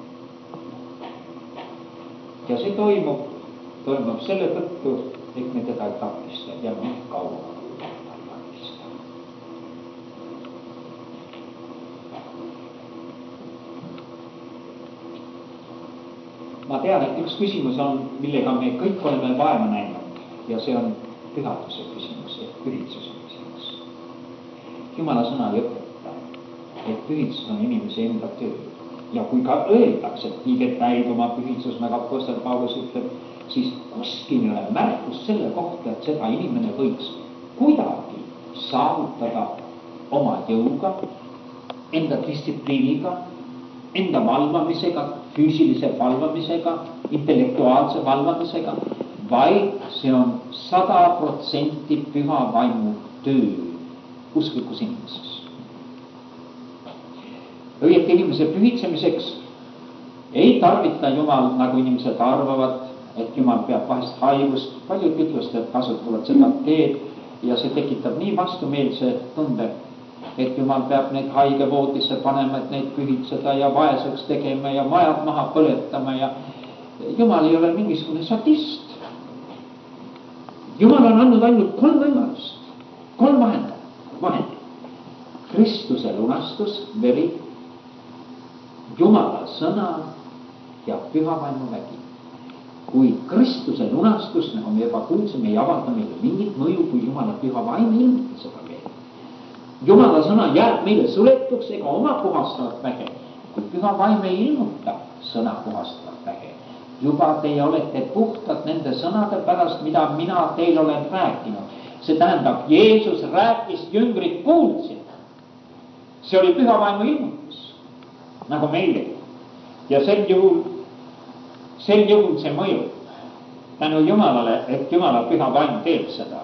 [SPEAKER 1] Ja see toimub selle tõttu, et me teda ei takista ja me kaua. Ma tean, et üks küsimus on, millega me kõik oleme vaeva näinud ja see on pühaduse küsimus, pühitsuse küsimus. Jumala sõna ei õpeta, et pühitsus on inimese enda töö. Ja kui ka öeldakse, et liiget täid oma pühitsus, nagu apostel Paulus ütleb, siis kuskil ei ole märkus selle kohta, et seda inimene võiks kuidagi saavutada oma jõuga, enda distsipliiniga, enda valvamisega, füüsilise valvamisega, intellektuaalse valvamisega, vaid see on 100% püha vaimu töö usklikus inimeses. Õieti inimese pühitsemiseks ei tarvita Jumal, nagu inimesed arvavad, et Jumal peab vahest haigust. Paljud ütlustajad kasutavad seda teed ja see tekitab nii vastumeelse tunde, et Jumal peab neid haigevoodisse panema, et neid pühitseda ja vaeseks tegema ja majad maha põletama ja Jumal ei ole mingisugune sadist. Jumal on andnud ainult 3 võimalust, 3 vahendit. Kristuse lunastus, veri, Jumala sõna ja püha vaimu vägi. Kui Kristuse lunastus, nagu me juba kuulsime, ei avalda meile mingit mõju, kui Jumala püha vaim ilmutab seda meile. Jumala sõna jääb meile suletuks ega oma puhastavat väge. Kui püha vaim ei ilmuta sõna puhastavat väge, juba teie olete puhtad nende sõnade pärast, mida mina teil olen rääkinud. See tähendab, Jeesus rääkis, jüngrid kuulsid. See oli püha vaimu ilmutus, nagu meile. Ja sel juhul see mõjub. tänu Jumalale, et Jumala püha vaim teeb seda.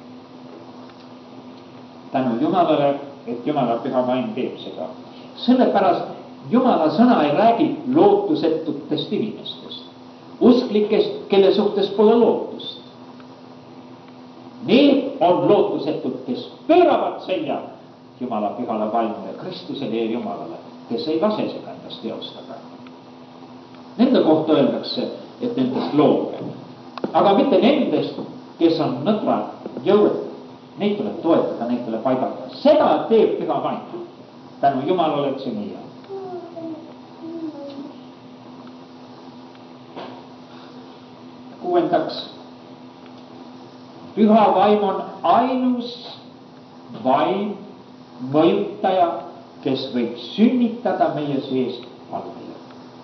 [SPEAKER 1] tänu Jumalale, et Jumala püha vaim teeb seda. Sellepärast Jumala sõna ei räägi lootusetutest inimestest, usklikest, kelle suhtes pole lootust. Need on lootusetud, kes pööravad selja Jumala pühale vaimule, Kristusele ja Jumalale, kes ei lase seda endast teostada. Nende kohta öeldakse, et nendest looge, aga mitte nendest, kes on nõdrad, jõuetud. Neid tuleb toetada, neid tuleb aidata. Seda teeb püha vaim. Tänu Jumalale, et see nii on. Kuuendaks, püha vaim on ainus vaim, mõjutaja, kes võib sünnitada meie sees palveid.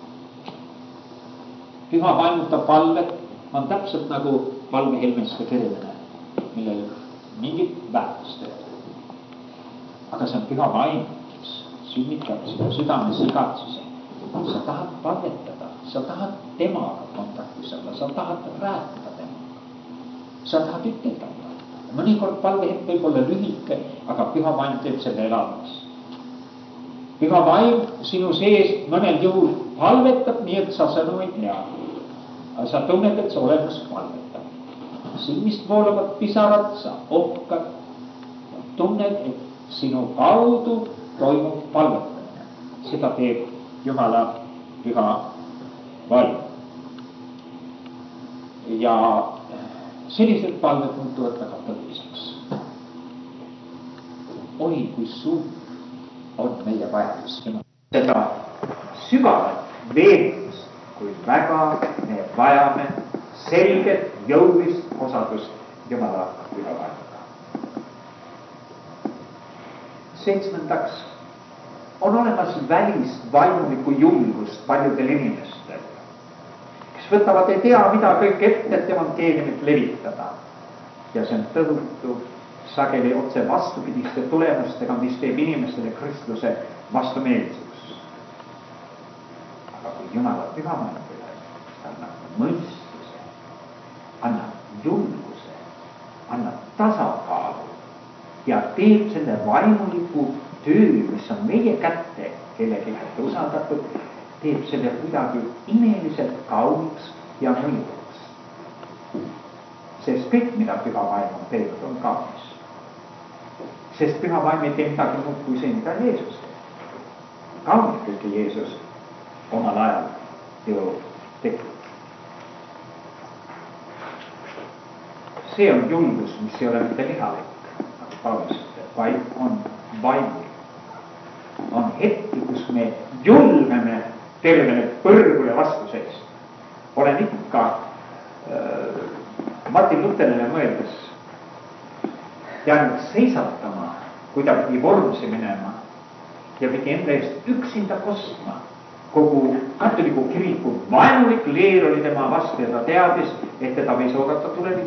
[SPEAKER 1] Püha vaimutab palvet on täpselt nagu palvehelmeste kerimine, millel mingit väärtust teeb. Aga see on püha vaim, kes sünnitab seda südames igatsuse. Sa tahad palvetada, sa tahad temaga kontaktis olla, sa tahad rääkida temaga. Sa tahad ütelda. Mõnikord palvehetk võib olla lühike, aga püha vaim teeb selle elavaks. Püha vaim sinu sees mõnel juhul palvetab nii, et sa sõnu ei tea. Aga sa tunned, et sa olemas palvetab. Silmist voolavad pisarad, sa ohkad. Tunned, et sinu kaudu toimub palvetamine. Seda teeb Jumala püha vaim. Ja sellised palved muutuvad väga tõliseks. Oi, kui suur on meie vajadus. Seda sügavat veendust, kui väga me vajame selget jõulist osadust Jumala püha vaimuga. 7. on olemas välist vaimulikku julgust paljudel inimestel, kes võtavad ei tea mida kõik ette, et evangeeliumit levitada. Ja see on tõhutu sageli otse vastupidiste tulemustega, mis teeb inimestele Kristuse vastumeelsus. Aga kui Jumala püha vaim tuleb, ta annab mõistuse, annab julguse, annab tasakaalu ja teeb selle vaimuliku töö, mis on meie kätte, kellegi kätte usaldatud, teeb selle kuidagi imeliselt kaunis ja mõjuvaks. Sest kõik, mida püha vaim on teinud, on kaunis. Sest püha vaim ei tee midagi muud kui see, mida Jeesus teeb. Kaunis kõike Jeesus omal ajal ju tegi. See on julgus, mis ei ole mitte lihalik, nagu Paulus ütleb, vaid on vaimulik. On hetki, kus me julgeme tervele põrgule vastu seista. Olen ikka Martin Lutherile mõeldes jäänud seisatama, kui ta pidi Vormsi minema ja pidi enda eest üksinda kostma. Kogu katoliku kiriku vaenulik leer oli tema vastu ja ta teadis, et teda võis oodata tulevik.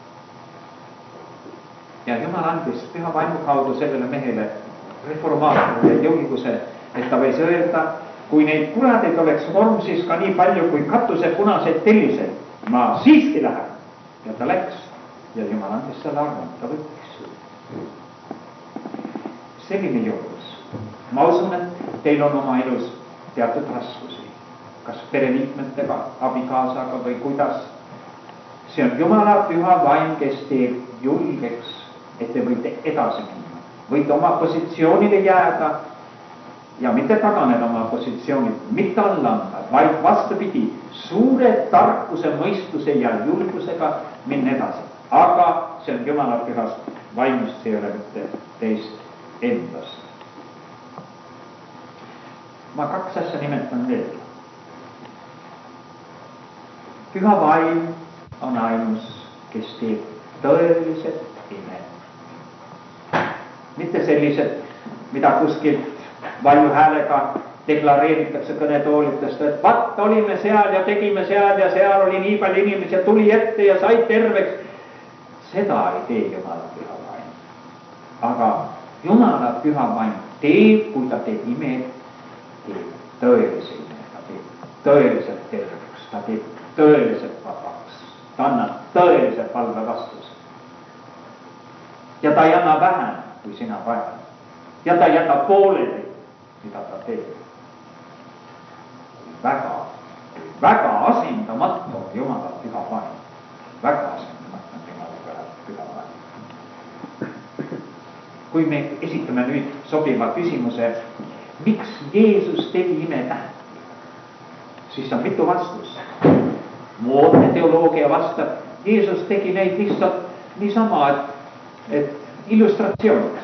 [SPEAKER 1] Ja Jumal andis püha vaimu kaudu sellele mehele reformaatorile julguse, et ta võis öelda, kui neid kuradeid oleks Vormsis ka nii palju kui katuse punaseid tellised, ma siiski lähen. Ja ta läks ja Jumal andis selle arvu, ta võttis. Selline julgus. Ma usun, et teil on oma elus teatud raskusi, kas pereliikmetega, abikaasaga või kuidas. See on Jumala püha vaim, kes teeb julgeks, et te võite edasi minna. Võite oma positsioonile jääda ja mitte taganeda oma positsioonilt, mitte alla anda, vaid vastupidi, suure tarkuse, mõistuse ja julgusega minna edasi. Aga see on Jumala pühast vaimust, see ei ole mitte teist endast. Ma 2 asja nimetan veel. Püha vaim on ainus, kes teeb tõelised imed. Mitte sellised, mida kuskilt valju häälega deklareeritakse kõnetoolitest, et vaat olime seal ja tegime seal ja seal oli nii palju inimesi ja tuli ette ja sai terveks. Seda ei tee Jumala püha vaim. Aga Jumala püha vaim teeb, kui ta teeb imed, teeb tõelise imed, ta teeb tõeliselt terveks, ta teeb tõeliselt vabaks. ta annab tõelise palve vastuse. Ja ta ei anna vähem, kui sina vajad. Ja ta ei jäta pooleli, mida ta teeb. Väga asendamatu on Jumala püha vaim. Väga asendamatu on Jumala püha vaim. Kui me esitame nüüd sobiva küsimuse, miks Jeesus tegi imetähti, siis on mitu vastust. Moodne teoloogia vastab, Jeesus tegi neid lihtsalt niisama, et illustratsiooniks.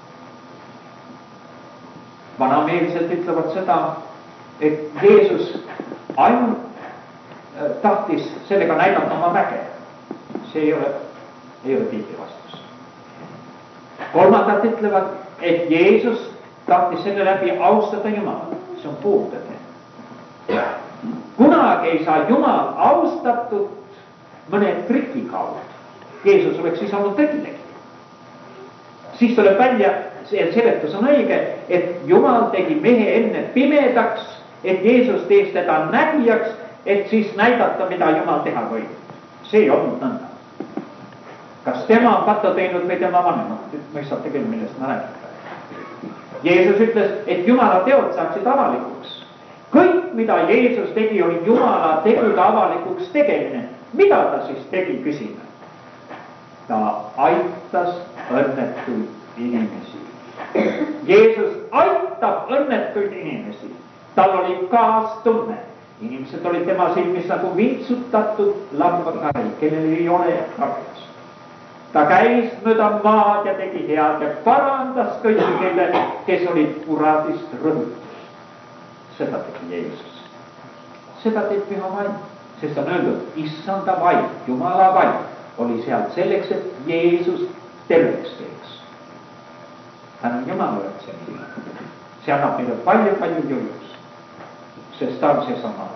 [SPEAKER 1] Vanameelsed ütlevad seda, et Jeesus ainult tahtis sellega näidata oma väge. See ei ole piibli vastus. Kolmandad ütlevad, et Jeesus tahtis selle läbi austada Jumalat. See on puudene. Kunagi ei saa Jumal austatud mõne triki kaudu. Jeesus oleks siis olnud trikilegi. Siis tuleb välja, see seletus on õige, et Jumal tegi mehe enne pimedaks, et Jeesus tees teda nägijaks, et siis näidata, mida Jumal teha võib. See ei olnud nõnda. Kas tema on patta teinud või tema vanemad? Mõistate küll, millest ma räägin. Jeesus ütles, et Jumala teod saaksid avalikuks. Kõik, mida Jeesus tegi, oli Jumala tegude avalikuks tegemine. Mida ta siis tegi, küsime? Ta aitas õnnetuid inimesi. Jeesus aitab õnnetuid inimesi. Tal oli kaastunne. Inimesed olid tema silmis nagu vintsutatud lambakari, kellel ei ole karjus. Ta käis mööda maad ja tegi head ja parandas kõiki, kes olid kuradist rõhutud. Seda tegi Jeesus. Seda teeb püha vaim, sest on öeldud, issanda vaim, Jumala vaim oli sealt selleks, et Jeesus terveks teeks. Tänu Jumalale, et see nii. See annab meile palju jõudus, sest ta on seesama.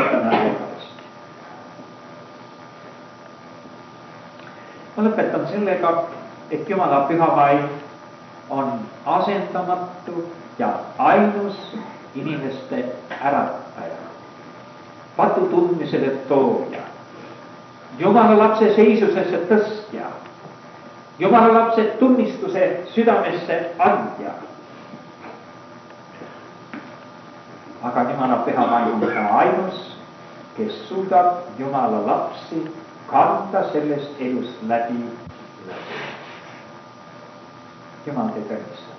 [SPEAKER 1] Ma lõpetan sellega, et Jumala püha vaim on asendamatu ja ainus inimeste ärataja, patu tundmisele tooja, Jumala lapse seisusesse tõstja, Jumala lapse tunnistuse südamesse andja. Aga Jumala püha vaim on ka ainus, kes suudab Jumala lapsi kanda sellest elust läbi. Jumal teid õnnistab.